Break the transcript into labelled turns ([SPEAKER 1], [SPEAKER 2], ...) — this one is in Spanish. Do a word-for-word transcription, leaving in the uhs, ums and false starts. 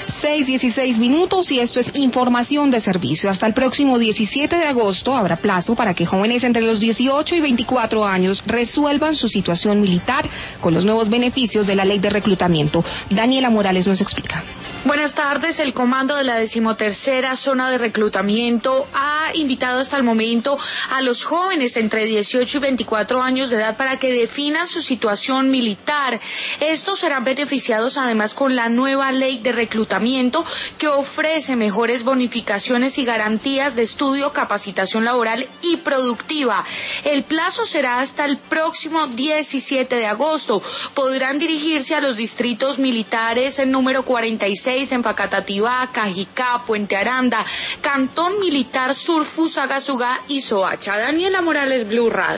[SPEAKER 1] seis dieciséis minutos y esto es información de servicio. Hasta el próximo diecisiete de agosto habrá plazo para que jóvenes entre los dieciocho y veinticuatro años resuelvan su situación militar con los nuevos beneficios de la ley de reclutamiento. Daniela Morales nos explica.
[SPEAKER 2] Buenas tardes. El comando de la decimotercera zona de reclutamiento ha invitado hasta el momento a los jóvenes entre dieciocho y veinticuatro años de edad para que definan su situación militar. Estos serán beneficiados además con la nueva ley de reclutamiento que ofrece mejores bonificaciones y garantías de estudio, capacitación laboral y productiva. El plazo será hasta el próximo diecisiete de agosto. Podrán dirigirse a los distritos militares en número cuarenta y seis en Facatativá, Cajicá, Puente Aranda, Cantón Militar Sur, Fusagasugá y Soacha. Daniela Morales, Blue Radio.